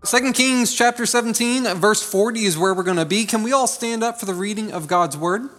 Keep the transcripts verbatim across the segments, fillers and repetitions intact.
Second Kings chapter seventeen, verse forty is where we're going to be. Can we all stand up for the reading of God's word?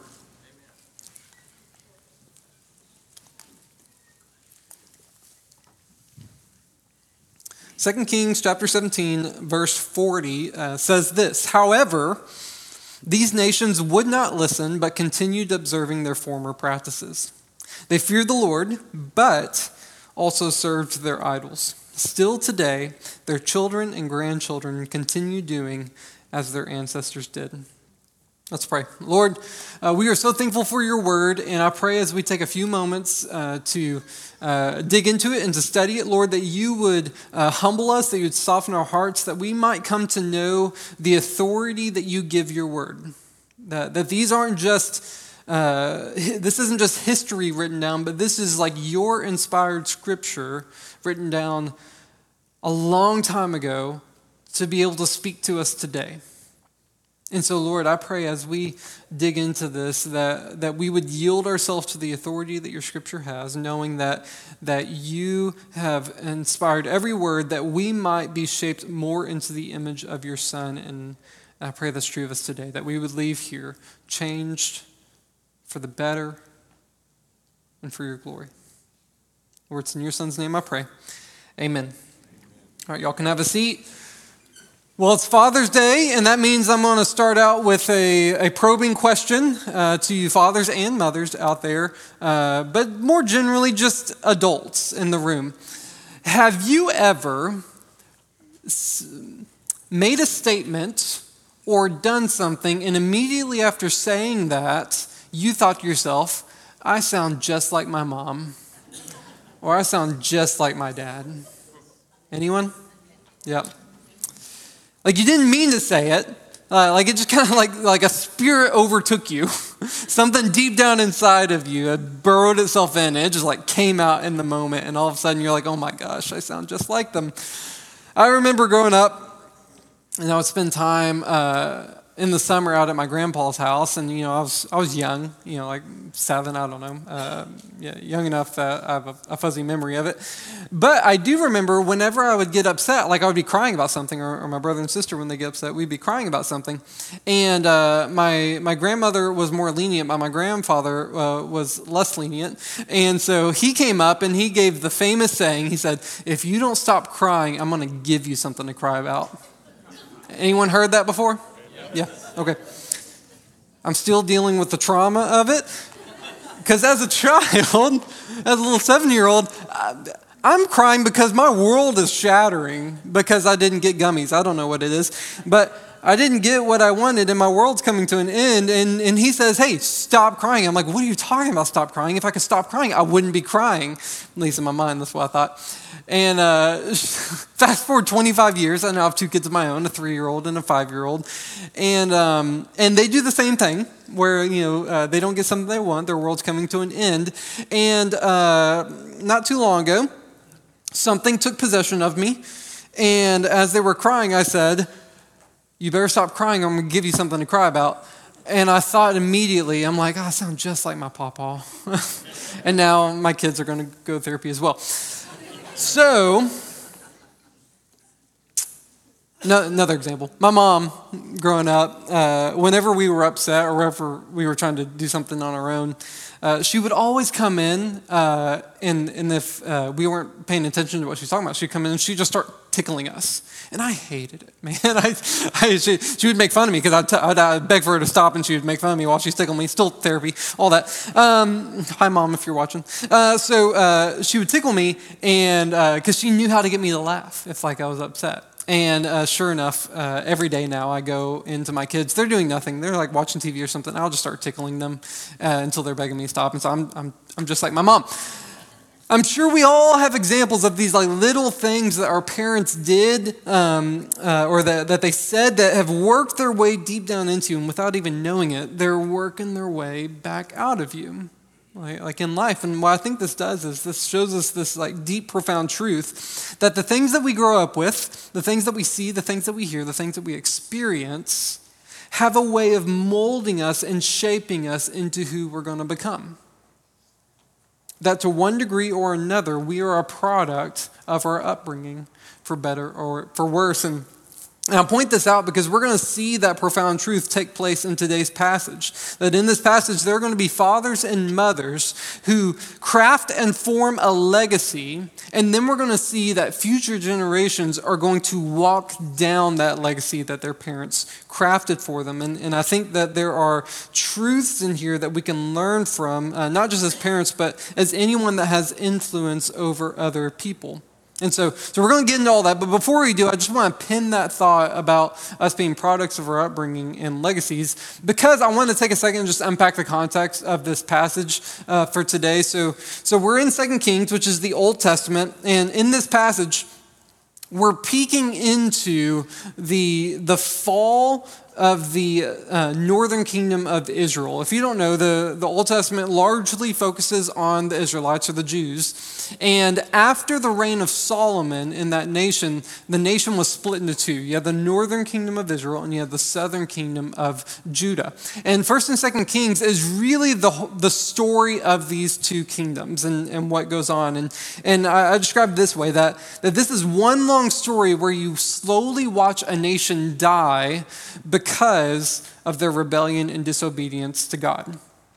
Second Kings chapter seventeen, verse forty uh, says this: However, these nations would not listen, but continued observing their former practices. They feared the Lord, but also served their idols. Still today, their children and grandchildren continue doing as their ancestors did. Let's pray. Lord, uh, we are so thankful for your word, and I pray as we take a few moments uh, to uh, dig into it and to study it, Lord, that you would uh, humble us, that you would soften our hearts, that we might come to know the authority that you give your word. That, that these aren't just, uh, this isn't just history written down, but this is like your inspired scripture written down a long time ago to be able to speak to us today. And so, Lord, I pray as we dig into this that, that we would yield ourselves to the authority that your scripture has, knowing that, that you have inspired every word that we might be shaped more into the image of your Son. And I pray that's true of us today, that we would leave here changed for the better and for your glory. Lord, it's in your Son's name I pray. Amen. All right, y'all can have a seat. Well, it's Father's Day, and that means I'm going to start out with a, a probing question uh, to you fathers and mothers out there, uh, but more generally just adults in the room. Have you ever made a statement or done something, and immediately after saying that, you thought to yourself, I sound just like my mom, or I sound just like my dad? Anyone? Yep. Like you didn't mean to say it. Uh, like it just kind of like, like a spirit overtook you. Something deep down inside of you had burrowed itself in, and it just like came out in the moment. And all of a sudden you're like, oh my gosh, I sound just like them. I remember growing up, and I would spend time uh, in the summer out at my grandpa's house. And, you know, I was I was young, you know, like seven, I don't know. Uh, yeah, young enough that I have a, a fuzzy memory of it. But I do remember whenever I would get upset, like I would be crying about something, or, or my brother and sister, when they get upset, we'd be crying about something. And uh, my my grandmother was more lenient, but my grandfather uh, was less lenient. And so he came up and he gave the famous saying, he said, if you don't stop crying, I'm going to give you something to cry about. Anyone heard that before? Yeah, okay. I'm still dealing with the trauma of it. Because as a child, as a little seven-year-old, I'm crying because my world is shattering because I didn't get gummies. I don't know what it is. But I didn't get what I wanted, and my world's coming to an end. And, and he says, hey, stop crying. I'm like, what are you talking about, stop crying? If I could stop crying, I wouldn't be crying. At least in my mind, that's what I thought. And uh, fast forward twenty-five years, I now have two kids of my own, a three-year-old and a five-year-old. And um, and they do the same thing where, you know, uh, they don't get something they want. Their world's coming to an end. And uh, not too long ago, something took possession of me. And as they were crying, I said, you better stop crying, I'm going to give you something to cry about. And I thought immediately, I'm like, oh, I sound just like my pawpaw. And now my kids are going to go to therapy as well. So, no, another example. My mom, growing up, uh, whenever we were upset or whenever we were trying to do something on our own, uh, she would always come in, uh, and, and if uh, we weren't paying attention to what she was talking about, she'd come in and she'd just start tickling us. And I hated it, man. I, I, she, she would make fun of me because I'd, t- I'd, I'd beg for her to stop, and she would make fun of me while she's tickling me. Still therapy, all that. Um, hi, Mom, if you're watching. Uh, so uh, she would tickle me, and because uh, she knew how to get me to laugh if like I was upset. And uh, sure enough, uh, every day now I go into my kids. They're doing nothing. They're like watching T V or something. I'll just start tickling them uh, until they're begging me to stop. And so I'm I'm I'm just like my mom. I'm sure we all have examples of these like little things that our parents did um, uh, or that, that they said that have worked their way deep down into you, and without even knowing it, they're working their way back out of you. Like, like in life. And what I think this does is this shows us this like deep, profound truth that the things that we grow up with, the things that we see, the things that we hear, the things that we experience have a way of molding us and shaping us into who we're going to become. That to one degree or another, we are a product of our upbringing, for better or for worse. And And I'll point this out because we're going to see that profound truth take place in today's passage. That in this passage, there are going to be fathers and mothers who craft and form a legacy, and then we're going to see that future generations are going to walk down that legacy that their parents crafted for them. And, and I think that there are truths in here that we can learn from, uh, not just as parents, but as anyone that has influence over other people. And so, so we're going to get into all that, but before we do, I just want to pin that thought about us being products of our upbringing and legacies, because I want to take a second and just unpack the context of this passage uh, for today. So, so we're in Second Kings, which is the Old Testament, and in this passage, we're peeking into the, the fall of the uh, northern kingdom of Israel. If you don't know, the, the Old Testament largely focuses on the Israelites or the Jews. And after the reign of Solomon in that nation, the nation was split into two. You had the northern kingdom of Israel and you had the southern kingdom of Judah. And First and Second Kings is really the, the story of these two kingdoms and, and what goes on. And, and I, I described it this way, that, that this is one long story where you slowly watch a nation die because because of their rebellion and disobedience to God.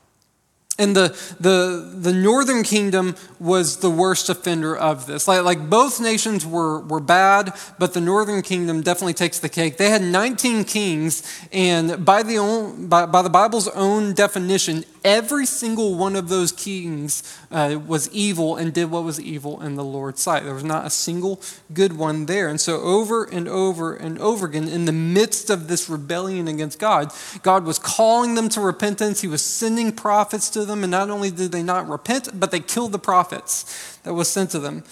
And the, the, the northern kingdom was the worst offender of this. Like, like both nations were, were bad, but the northern kingdom definitely takes the cake. They had nineteen kings, and by the, own, by, by the Bible's own definition, every single one of those kings uh, was evil and did what was evil in the Lord's sight. There was not a single good one there. And so over and over and over again, in the midst of this rebellion against God, God was calling them to repentance. He was sending prophets to them, and not only did they not repent, but they killed the prophets that was sent to them.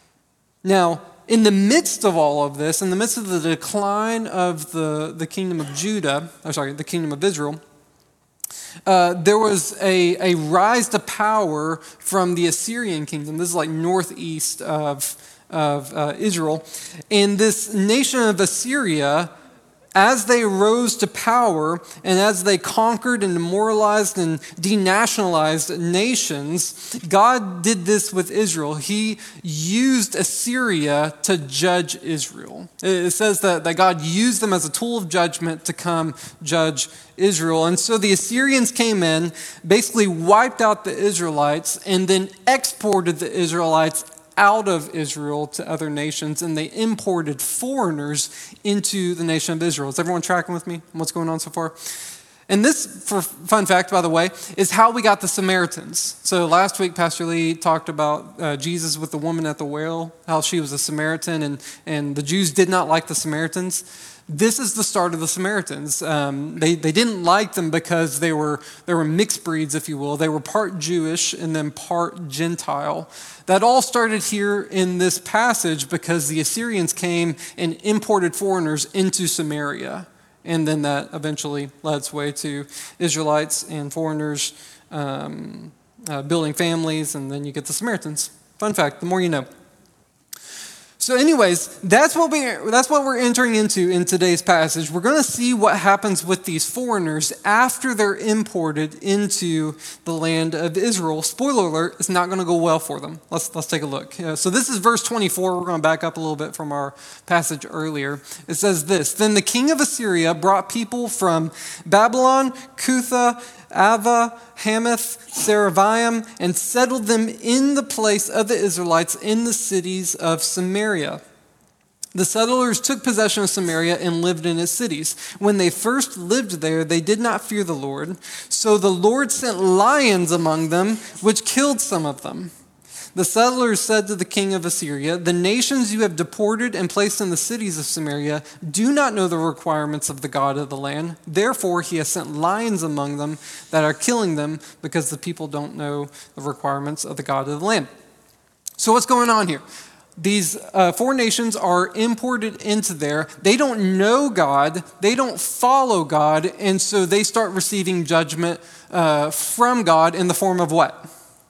Now, in the midst of all of this, in the midst of the decline of the, the kingdom of Judah, or sorry, the kingdom of Israel, Uh, there was a, a rise to power from the Assyrian kingdom. This is like northeast of, of uh, Israel. And this nation of Assyria, as they rose to power and as they conquered and demoralized and denationalized nations, God did this with Israel. He used Assyria to judge Israel. It says that, that God used them as a tool of judgment to come judge Israel. And so the Assyrians came in, basically wiped out the Israelites, and then exported the Israelites out of Israel to other nations, and they imported foreigners into the nation of Israel. Is everyone tracking with me on what's going on so far? And this, for fun fact, by the way, is how we got the Samaritans. So last week, Pastor Lee talked about uh, Jesus with the woman at the well, how she was a Samaritan, and, and the Jews did not like the Samaritans. This is the start of the Samaritans. Um, they, they didn't like them because they were, they were mixed breeds, if you will. They were part Jewish and then part Gentile. That all started here in this passage because the Assyrians came and imported foreigners into Samaria. And then that eventually led its way to Israelites and foreigners um, uh, building families, and then you get the Samaritans. Fun fact, the more you know. So anyways, that's what, we, that's what we're entering into in today's passage. We're going to see what happens with these foreigners after they're imported into the land of Israel. Spoiler alert, it's not going to go well for them. Let's, let's take a look. Uh, so this is verse twenty-four. We're going to back up a little bit from our passage earlier. It says this: Then the king of Assyria brought people from Babylon, Cutha, Ava, Hamath, Seravium, and settled them in the place of the Israelites in the cities of Samaria. The settlers took possession of Samaria and lived in its cities. When they first lived there, they did not fear the Lord. So the Lord sent lions among them, which killed some of them. The settlers said to the king of Assyria, "The nations you have deported and placed in the cities of Samaria do not know the requirements of the God of the land. Therefore, he has sent lions among them that are killing them because the people don't know the requirements of the God of the land." So what's going on here? These uh, four nations are imported into there. They don't know God. They don't follow God. And so they start receiving judgment uh, from God in the form of what?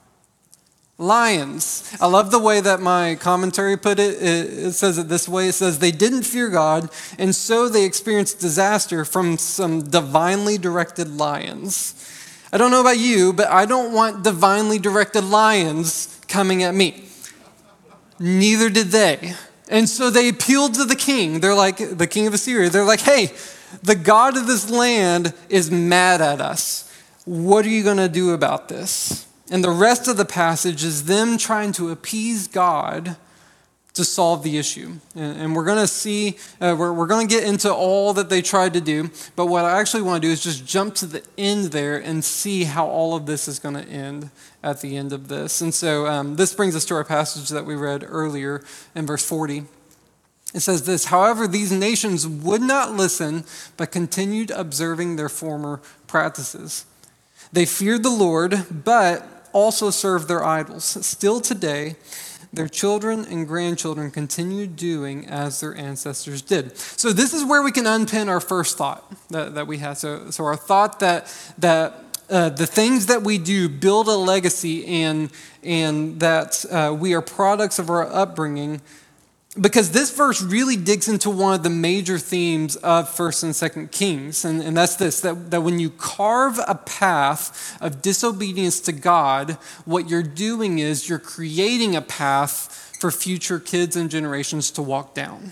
Lions. I love the way that my commentary put it. It says it this way. It says, they didn't fear God, and so they experienced disaster from some divinely directed lions. I don't know about you, but I don't want divinely directed lions coming at me. Neither did they. And so they appealed to the king. They're like, the king of Assyria. They're like, hey, the God of this land is mad at us. What are you going to do about this? And the rest of the passage is them trying to appease God to solve the issue. And, and we're going to see, uh, we're, we're going to get into all that they tried to do. But what I actually want to do is just jump to the end there and see how all of this is going to end at the end of this. And so um, this brings us to our passage that we read earlier in verse forty. It says this, however, these nations would not listen, but continued observing their former practices. They feared the Lord, but also served their idols. Still today, their children and grandchildren continue doing as their ancestors did. So this is where we can unpin our first thought that, that we had. So, so our thought that that uh, the things that we do build a legacy and, and that uh, we are products of our upbringing, because this verse really digs into one of the major themes of First and Second Kings, and, and that's this, that, that when you carve a path of disobedience to God, what you're doing is you're creating a path for future kids and generations to walk down.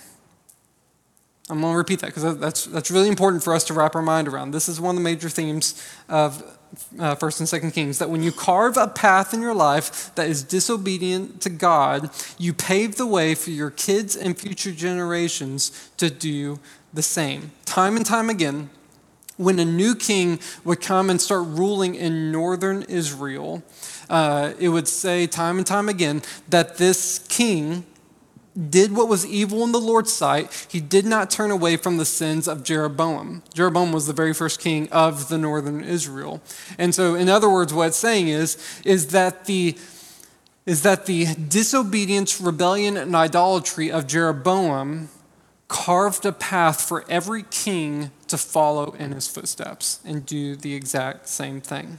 I'm going to repeat that because that's, that's really important for us to wrap our mind around. This is one of the major themes of Uh, First and Second Kings, that when you carve a path in your life that is disobedient to God, you pave the way for your kids and future generations to do the same. Time and time again, when a new king would come and start ruling in northern Israel, uh, it would say time and time again that this king did what was evil in the Lord's sight. He did not turn away from the sins of Jeroboam. Jeroboam was the very first king of the northern Israel. And so, in other words, what it's saying is, is that the is that the disobedience, rebellion, and idolatry of Jeroboam carved a path for every king to follow in his footsteps and do the exact same thing.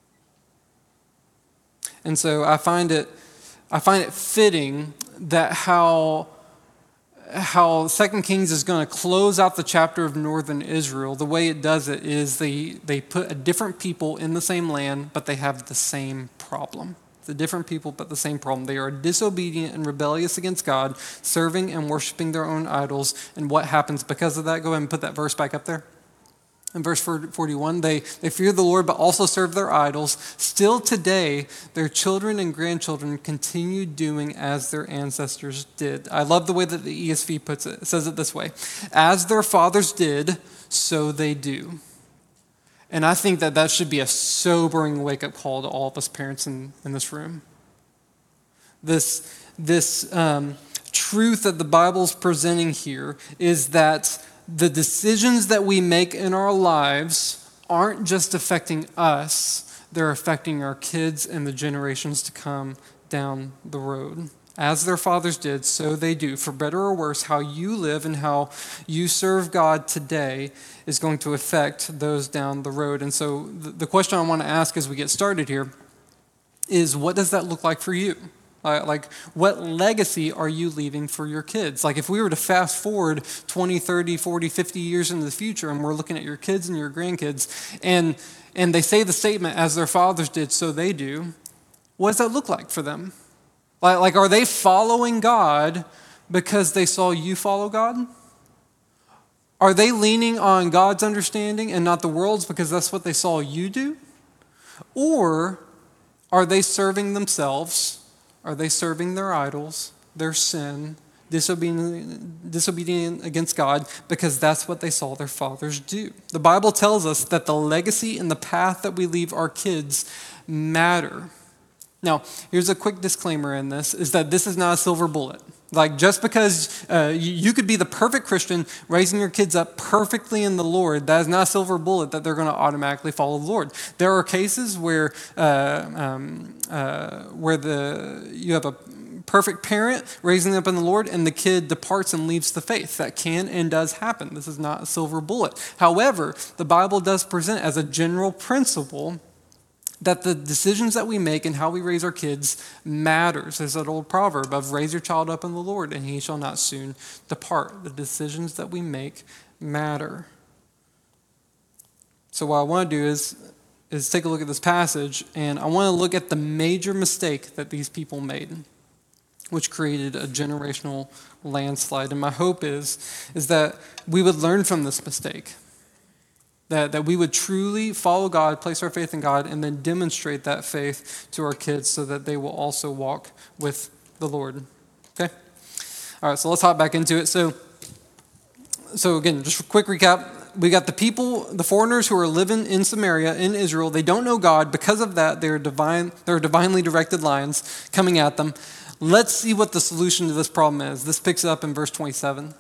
And so I find it I find it fitting that how, how Second Kings is going to close out the chapter of northern Israel, the way it does it is they, they put a different people in the same land, but they have the same problem. The different people, but the same problem. They are disobedient and rebellious against God, serving and worshiping their own idols. And what happens because of that? Go ahead and put that verse back up there. In verse forty-one, they, they fear the Lord, but also serve their idols. Still today, their children and grandchildren continue doing as their ancestors did. I love the way that the E S V puts it. It says it this way: as their fathers did, so they do. And I think that that should be a sobering wake-up call to all of us parents in, in this room. This, this um, truth that the Bible's presenting here is that the decisions that we make in our lives aren't just affecting us, they're affecting our kids and the generations to come down the road. As their fathers did, so they do. For better or worse, how you live and how you serve God today is going to affect those down the road. And so the question I want to ask as we get started here is, what does that look like for you? Uh, like, what legacy are you leaving for your kids? Like, if we were to fast forward twenty, thirty, forty, fifty years into the future, and we're looking at your kids and your grandkids, and and they say the statement, as their fathers did, so they do, what does that look like for them? Like, like are they following God because they saw you follow God? Are they leaning on God's understanding and not the world's because that's what they saw you do? Or are they serving themselves? Are they serving their idols, their sin, disobedient, disobedient against God, because that's what they saw their fathers do? The Bible tells us that the legacy and the path that we leave our kids matter. Now, here's a quick disclaimer in this, is that this is not a silver bullet. Like, just because uh, you, you could be the perfect Christian, raising your kids up perfectly in the Lord, that is not a silver bullet that they're going to automatically follow the Lord. There are cases where uh, um, uh, where the you have a perfect parent raising them up in the Lord, and the kid departs and leaves the faith. That can and does happen. This is not a silver bullet. However, the Bible does present as a general principle that the decisions that we make and how we raise our kids matters. There's that old proverb of raise your child up in the Lord and he shall not soon depart. The decisions that we make matter. So what I want to do is, is take a look at this passage, and I want to look at the major mistake that these people made. which created a generational landslide. And my hope is, is that we would learn from this mistake, that, that we would truly follow God, place our faith in God, and then demonstrate that faith to our kids so that they will also walk with the Lord. Okay? All right, so let's hop back into it. So, so again, just a quick recap. We got the people, the foreigners who are living in Samaria, in Israel. They don't know God. Because of that, there are divine, there are divinely directed lions coming at them. Let's see what the solution to this problem is. This picks up in verse twenty-seven.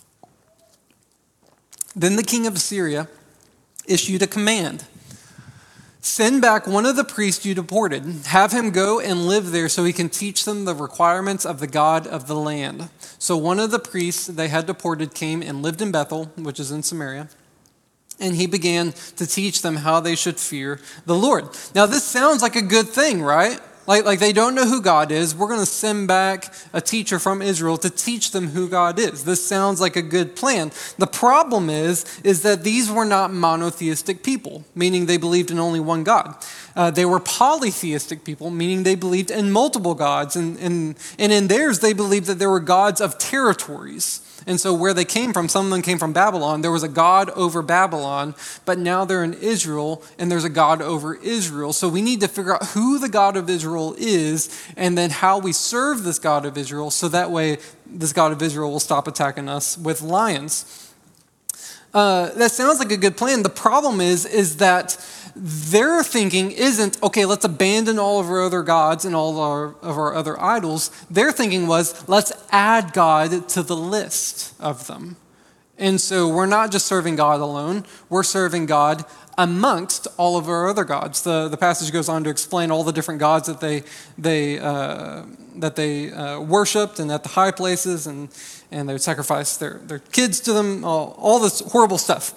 Then the king of Assyria issued a command. Send back one of the priests you deported. Have him go and live there so he can teach them the requirements of the God of the land. So one of the priests they had deported came and lived in Bethel, which is in Samaria. And he began to teach them how they should fear the Lord. Now this sounds like a good thing, right? Like, like they don't know who God is. We're going to send back a teacher from Israel to teach them who God is. This sounds like a good plan. The problem is, is that these were not monotheistic people, meaning they believed in only one God. Uh, they were polytheistic people, meaning they believed in multiple gods. And, and, and in theirs, they believed that there were gods of territories. And so where they came from, some of them came from Babylon. There was a God over Babylon, but now they're in Israel, and there's a God over Israel. So we need to figure out who the God of Israel is, and then how we serve this God of Israel, so that way this God of Israel will stop attacking us with lions. Uh, that sounds like a good plan. The problem is, is that their thinking isn't, okay, let's abandon all of our other gods and all our, of our other idols. Their thinking was, let's add God to the list of them. And so we're not just serving God alone, we're serving God amongst all of our other gods. The, the passage goes on to explain all the different gods that they they uh, that they uh, worshipped and at the high places, and, and they would sacrifice their, their kids to them, all, all this horrible stuff.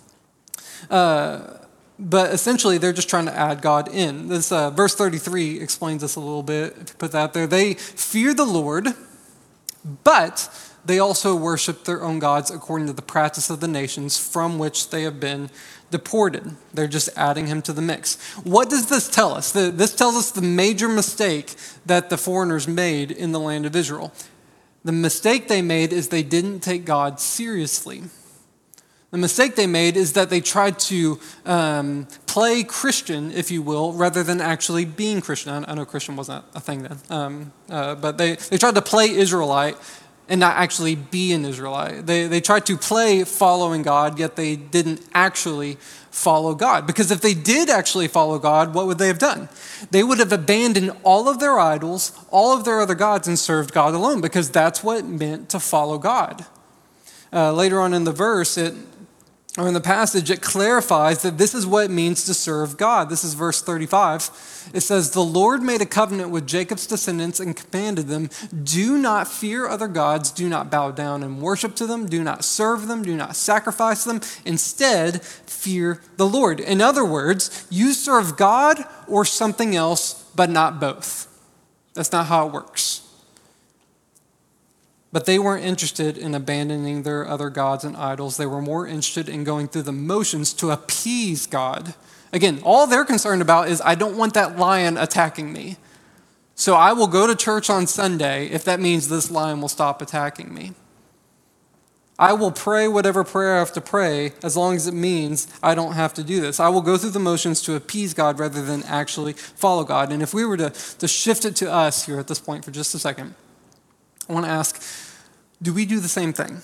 Uh, But essentially, they're just trying to add God in. This uh, verse thirty-three explains this a little bit. If you put that there, they fear the Lord, but they also worship their own gods according to the practice of the nations from which they have been deported. They're just adding him to the mix. What does this tell us? The, this tells us the major mistake that the foreigners made in the land of Israel. The mistake they made is they didn't take God seriously. The mistake they made is that they tried to um, play Christian, if you will, rather than actually being Christian. I know Christian wasn't a thing then, um, uh, but they, they tried to play Israelite and not actually be an Israelite. They, they tried to play following God, yet they didn't actually follow God. Because if they did actually follow God, what would they have done? They would have abandoned all of their idols, all of their other gods, and served God alone, because that's what it meant to follow God. Uh, later on in the verse, it or in the passage, it clarifies that this is what it means to serve God. This is verse thirty-five. It says, "The Lord made a covenant with Jacob's descendants and commanded them, do not fear other gods, do not bow down and worship to them, do not serve them, do not sacrifice them. Instead, fear the Lord." In other words, you serve God or something else, but not both. That's not how it works. But they weren't interested in abandoning their other gods and idols. They were more interested in going through the motions to appease God. Again, all they're concerned about is, I don't want that lion attacking me. So I will go to church on Sunday if that means this lion will stop attacking me. I will pray whatever prayer I have to pray as long as it means I don't have to do this. I will go through the motions to appease God rather than actually follow God. And if we were to, to shift it to us here at this point for just a second, I want to ask, do we do the same thing?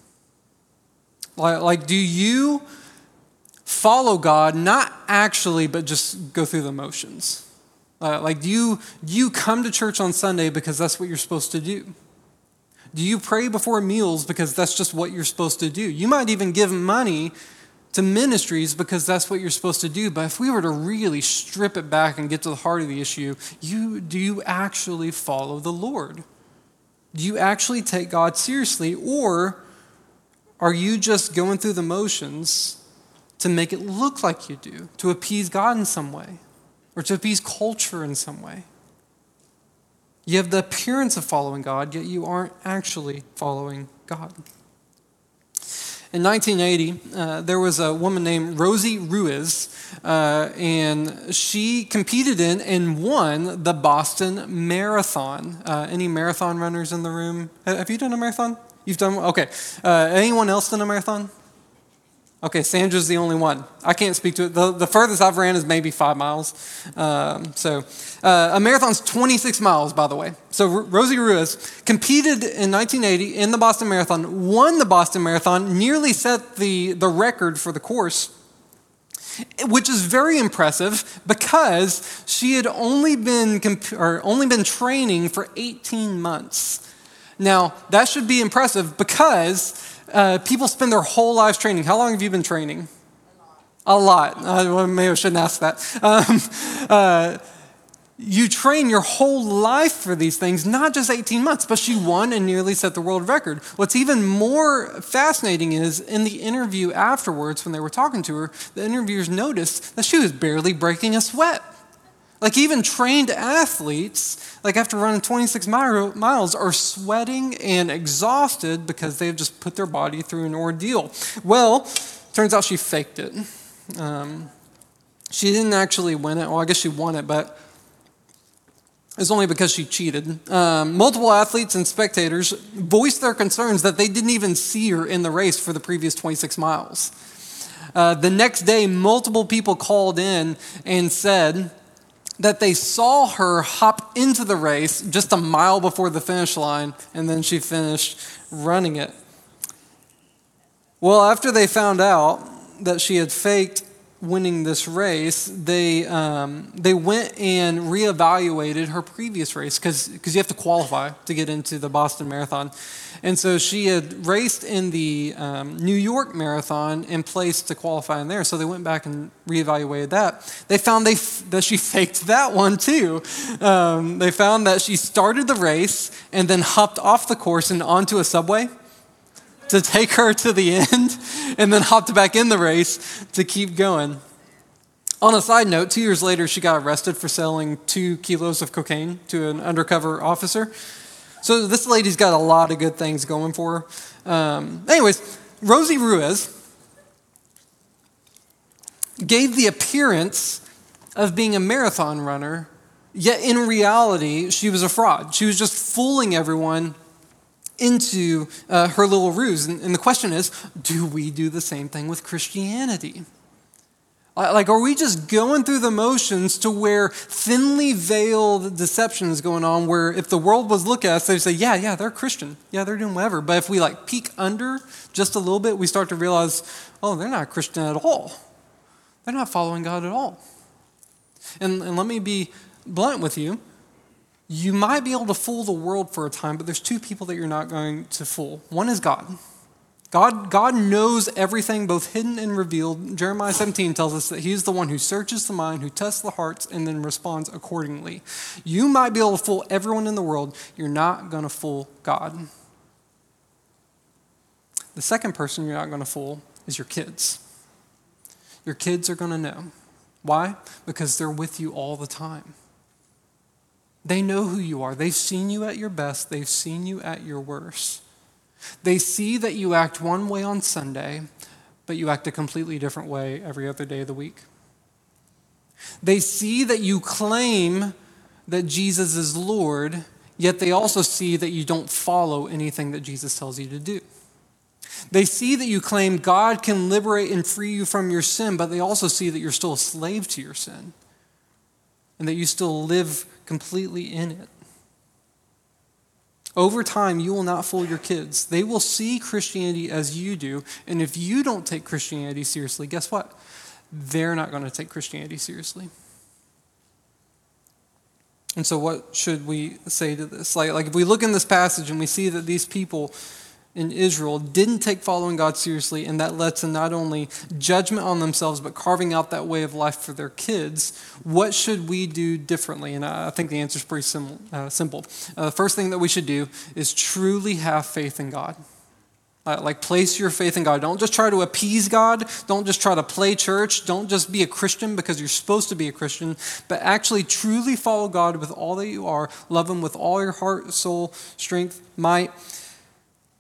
Like, like, do you follow God, not actually, but just go through the motions? Uh, like, do you, do you come to church on Sunday because that's what you're supposed to do? Do you pray before meals because that's just what you're supposed to do? You might even give money to ministries because that's what you're supposed to do. But if we were to really strip it back and get to the heart of the issue, you do you actually follow the Lord? Do you actually take God seriously, or are you just going through the motions to make it look like you do, to appease God in some way, or to appease culture in some way? You have the appearance of following God, yet you aren't actually following God. In nineteen eighty, uh, there was a woman named Rosie Ruiz, uh, and she competed in and won the Boston Marathon. Uh, any marathon runners in the room? Have you done a marathon? You've done one? Okay. Uh, anyone else done a marathon? Okay, Sandra's the only one. I can't speak to it. The, the furthest I've ran is maybe five miles. Um, so uh, a marathon's twenty-six miles, by the way. So R- Rosie Ruiz competed in nineteen eighty in the Boston Marathon, won the Boston Marathon, nearly set the, the record for the course, which is very impressive because she had only been comp- or only been training for eighteen months. Now, that should be impressive because Uh, people spend their whole lives training. How long have you been training? A lot. A lot. Uh, maybe I shouldn't ask that. Um, uh, you train your whole life for these things, not just eighteen months, but she won and nearly set the world record. What's even more fascinating is in the interview afterwards, when they were talking to her, the interviewers noticed that she was barely breaking a sweat. Like even trained athletes, like after running twenty-six miles, are sweating and exhausted because they've just put their body through an ordeal. Well, turns out she faked it. Um, she didn't actually win it. Well, I guess she won it, but it's only because she cheated. Um, multiple athletes and spectators voiced their concerns that they didn't even see her in the race for the previous twenty-six miles. Uh, the next day, multiple people called in and said that they saw her hop into the race just a mile before the finish line, and then she finished running it. Well, after they found out that she had faked winning this race, they um, they went and reevaluated her previous race because because you have to qualify to get into the Boston Marathon. And so she had raced in the um, New York Marathon and placed to qualify in there. So they went back and reevaluated that. They found they f- that she faked that one too. Um, they found that she started the race and then hopped off the course and onto a subway to take her to the end, and then hopped back in the race to keep going. On a side note, two years later, she got arrested for selling two kilos of cocaine to an undercover officer. So this lady's got a lot of good things going for her. Um, anyways, Rosie Ruiz gave the appearance of being a marathon runner, yet in reality, she was a fraud. She was just fooling everyone into uh, her little ruse. And, and the question is, do we do the same thing with Christianity? Like, are we just going through the motions to where thinly veiled deception is going on, where if the world was looking at us, they'd say, yeah, yeah, they're Christian. Yeah, they're doing whatever. But if we like peek under just a little bit, we start to realize, oh, they're not Christian at all. They're not following God at all. And, and let me be blunt with you. You might be able to fool the world for a time, but there's two people that you're not going to fool. One is God. God, God knows everything, both hidden and revealed. Jeremiah seventeen tells us that he is the one who searches the mind, who tests the hearts, and then responds accordingly. You might be able to fool everyone in the world. You're not going to fool God. The second person you're not going to fool is your kids. Your kids are going to know. Why? Because they're with you all the time. They know who you are. They've seen you at your best. They've seen you at your worst. They see that you act one way on Sunday, but you act a completely different way every other day of the week. They see that you claim that Jesus is Lord, yet they also see that you don't follow anything that Jesus tells you to do. They see that you claim God can liberate and free you from your sin, but they also see that you're still a slave to your sin and that you still live completely in it. Over time, you will not fool your kids. They will see Christianity as you do, and if you don't take Christianity seriously, guess what? They're not going to take Christianity seriously. And so what should we say to this? Like, like if we look in this passage and we see that these people in Israel didn't take following God seriously, and that led to not only judgment on themselves, but carving out that way of life for their kids, what should we do differently? And I think the answer is pretty sim- uh, simple. Uh, the first thing that we should do is truly have faith in God. Uh, like place your faith in God. Don't just try to appease God. Don't just try to play church. Don't just be a Christian because you're supposed to be a Christian, but actually truly follow God with all that you are. Love him with all your heart, soul, strength, might.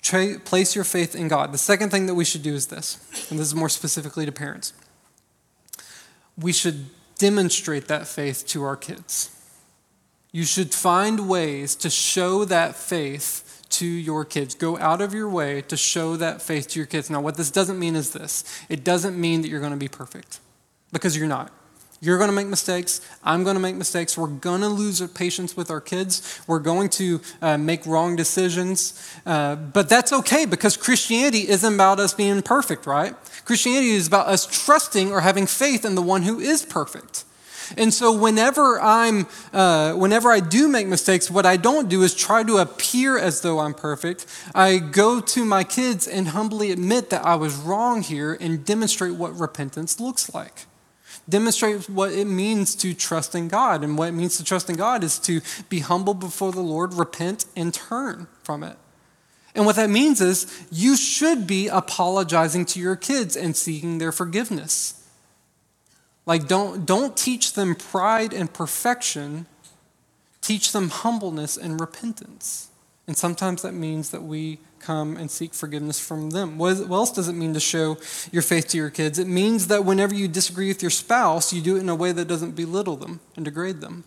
Tra- place your faith in God. The second thing that we should do is this, and this is more specifically to parents. We should demonstrate that faith to our kids. You should find ways to show that faith to your kids. Go out of your way to show that faith to your kids. Now, what this doesn't mean is this. It doesn't mean that you're going to be perfect, because you're not. You're going to make mistakes. I'm going to make mistakes. We're going to lose our patience with our kids. We're going to uh, make wrong decisions. Uh, but that's okay, because Christianity isn't about us being perfect, right? Christianity is about us trusting or having faith in the one who is perfect. And so whenever I'm, uh, whenever I do make mistakes, what I don't do is try to appear as though I'm perfect. I go to my kids and humbly admit that I was wrong here and demonstrate what repentance looks like. Demonstrate what it means to trust in God. And what it means to trust in God is to be humble before the Lord, repent, and turn from it. And what that means is you should be apologizing to your kids and seeking their forgiveness. Like, don't, don't teach them pride and perfection. Teach them humbleness and repentance. And sometimes that means that we come and seek forgiveness from them. What, is, what else does it mean to show your faith to your kids? It means that whenever you disagree with your spouse, you do it in a way that doesn't belittle them and degrade them.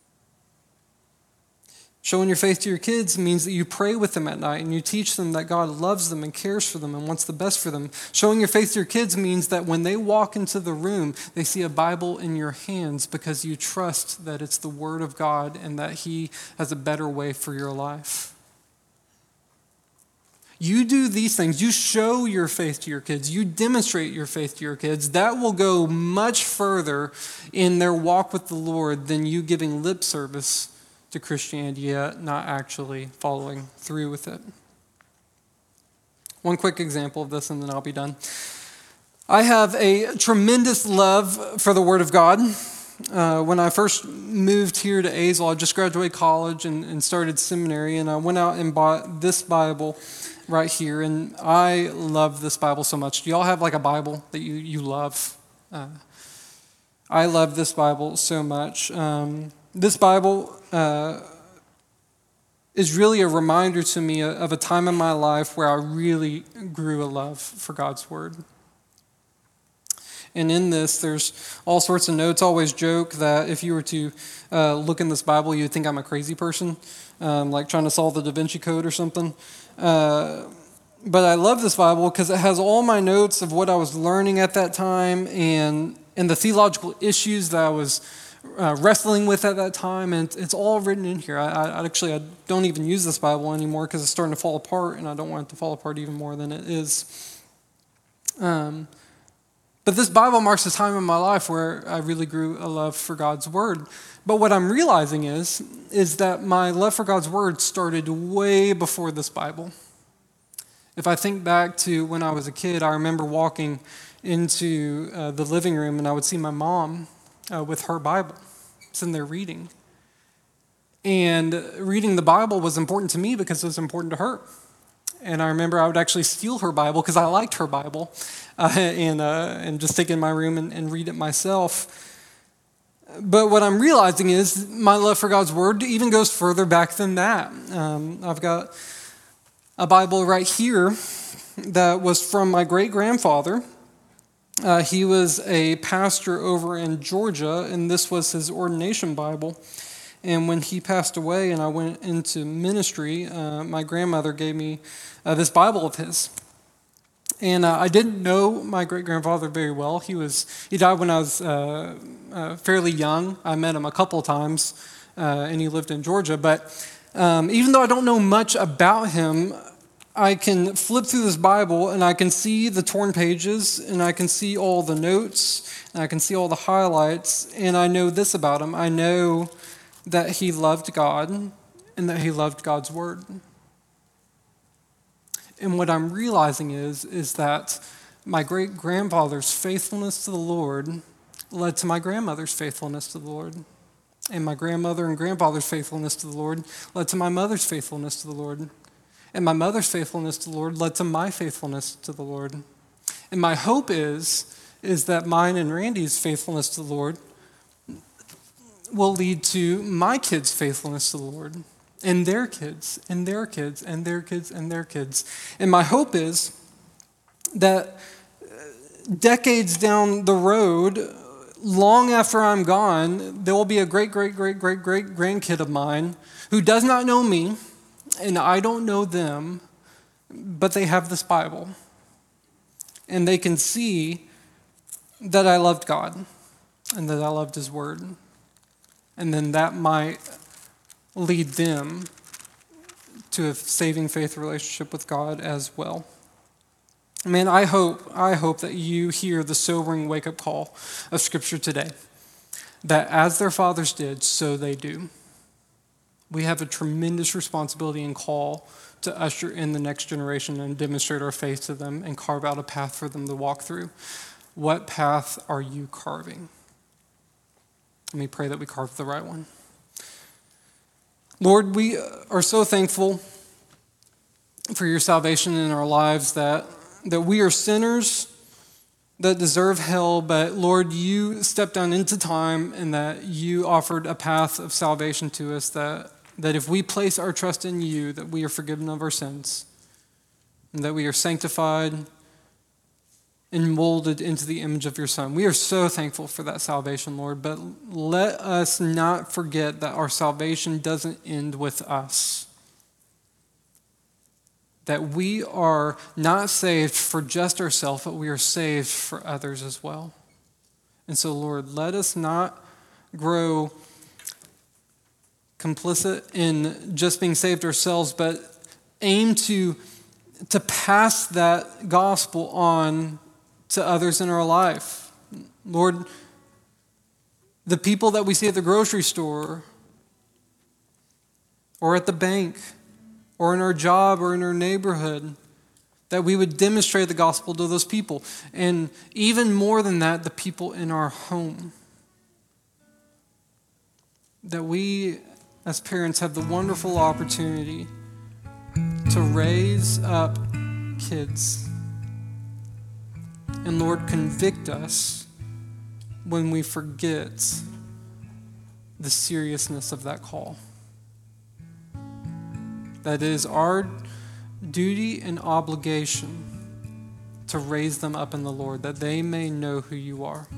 Showing your faith to your kids means that you pray with them at night and you teach them that God loves them and cares for them and wants the best for them. Showing your faith to your kids means that when they walk into the room, they see a Bible in your hands because you trust that it's the Word of God and that He has a better way for your life. You do these things. You show your faith to your kids. You demonstrate your faith to your kids. That will go much further in their walk with the Lord than you giving lip service to Christianity, yet not actually following through with it. One quick example of this, and then I'll be done. I have a tremendous love for the Word of God. Uh, when I first moved here to Azle, I just graduated college and, and started seminary, and I went out and bought this Bible right here, and I love this Bible so much. Do y'all have like a Bible that you, you love? Uh, I love this Bible so much. Um, this Bible uh, is really a reminder to me of a time in my life where I really grew a love for God's Word. And in this, there's all sorts of notes. I always joke that if you were to uh, look in this Bible, you'd think I'm a crazy person, um, like trying to solve the Da Vinci Code or something. Uh, but I love this Bible because it has all my notes of what I was learning at that time and, and the theological issues that I was uh, wrestling with at that time. And it's all written in here. I, I actually I don't even use this Bible anymore because it's starting to fall apart, and I don't want it to fall apart even more than it is. Um, But this Bible marks a time in my life where I really grew a love for God's Word. But what I'm realizing is, is that my love for God's Word started way before this Bible. If I think back to when I was a kid, I remember walking into uh, the living room and I would see my mom uh, with her Bible, sitting there reading. And reading the Bible was important to me because it was important to her. And I remember I would actually steal her Bible because I liked her Bible uh, and, uh, and just take it in my room and, and read it myself. But what I'm realizing is my love for God's Word even goes further back than that. Um, I've got a Bible right here that was from my great-grandfather. Uh, he was a pastor over in Georgia, and this was his ordination Bible. And when he passed away and I went into ministry, uh, my grandmother gave me uh, this Bible of his. And uh, I didn't know my great-grandfather very well. He was he died when I was uh, uh, fairly young. I met him a couple of times, uh, and he lived in Georgia. But um, even though I don't know much about him, I can flip through this Bible, and I can see the torn pages, and I can see all the notes, and I can see all the highlights, and I know this about him. I know that he loved God and that he loved God's Word. And what I'm realizing is, is that my great-grandfather's faithfulness to the Lord led to my grandmother's faithfulness to the Lord. And my grandmother and grandfather's faithfulness to the Lord led to my mother's faithfulness to the Lord. And my mother's faithfulness to the Lord led to my faithfulness to the Lord. And my hope is, is that mine and Randy's faithfulness to the Lord will lead to my kids' faithfulness to the Lord. and their kids, and their kids, and their kids, and their kids. And my hope is that decades down the road, long after I'm gone, there will be a great, great, great, great, great grandkid of mine who does not know me, and I don't know them, but they have this Bible. And they can see that I loved God and that I loved His Word. And then that might lead them to a saving faith relationship with God as well. Man, I hope, I hope that you hear the sobering wake-up call of Scripture today, that as their fathers did, so they do. We have a tremendous responsibility and call to usher in the next generation and demonstrate our faith to them and carve out a path for them to walk through. What path are you carving? Let me pray that we carve the right one. Lord, we are so thankful for your salvation in our lives, that, that we are sinners that deserve hell, but Lord, you stepped down into time and that you offered a path of salvation to us, that, that if we place our trust in you, that we are forgiven of our sins, and that we are sanctified and molded into the image of your Son. We are so thankful for that salvation, Lord, but let us not forget that our salvation doesn't end with us. That we are not saved for just ourselves, but we are saved for others as well. And so, Lord, let us not grow complicit in just being saved ourselves, but aim to, to pass that gospel on to others in our life. Lord, the people that we see at the grocery store or at the bank or in our job or in our neighborhood, that we would demonstrate the gospel to those people. And even more than that, the people in our home. That we, as parents, have the wonderful opportunity to raise up kids. And Lord, convict us when we forget the seriousness of that call. That it is our duty and obligation to raise them up in the Lord, that they may know who you are.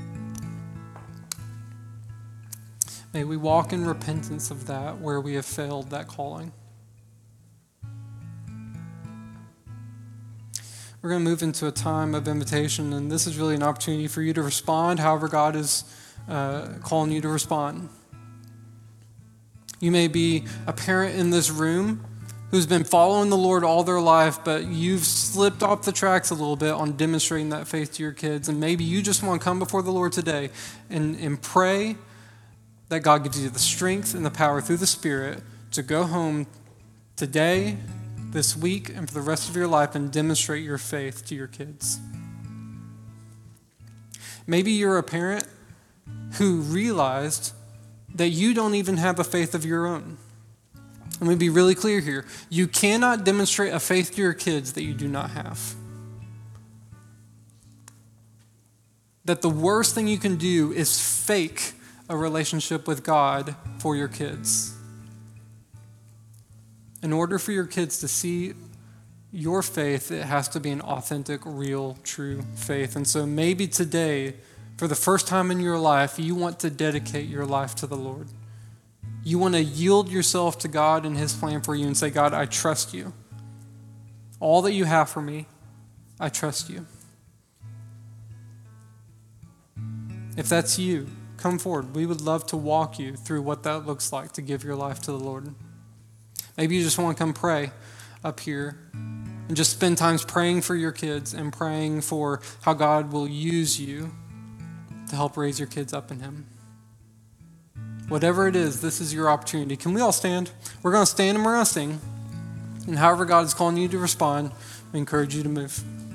May we walk in repentance of that where we have failed that calling. We're going to move into a time of invitation, and this is really an opportunity for you to respond however God is uh, calling you to respond. You may be a parent in this room who's been following the Lord all their life, but you've slipped off the tracks a little bit on demonstrating that faith to your kids, and maybe you just want to come before the Lord today and, and pray that God gives you the strength and the power through the Spirit to go home today, this week, and for the rest of your life and demonstrate your faith to your kids. Maybe you're a parent who realized that you don't even have a faith of your own. Let me be really clear here. You cannot demonstrate a faith to your kids that you do not have. That the worst thing you can do is fake a relationship with God for your kids. In order for your kids to see your faith, it has to be an authentic, real, true faith. And so maybe today, for the first time in your life, you want to dedicate your life to the Lord. You want to yield yourself to God and His plan for you and say, God, I trust you. All that you have for me, I trust you. If that's you, come forward. We would love to walk you through what that looks like to give your life to the Lord. Maybe you just want to come pray up here and just spend time praying for your kids and praying for how God will use you to help raise your kids up in Him. Whatever it is, this is your opportunity. Can we all stand? We're going to stand and we're going to sing. And however God is calling you to respond, we encourage you to move.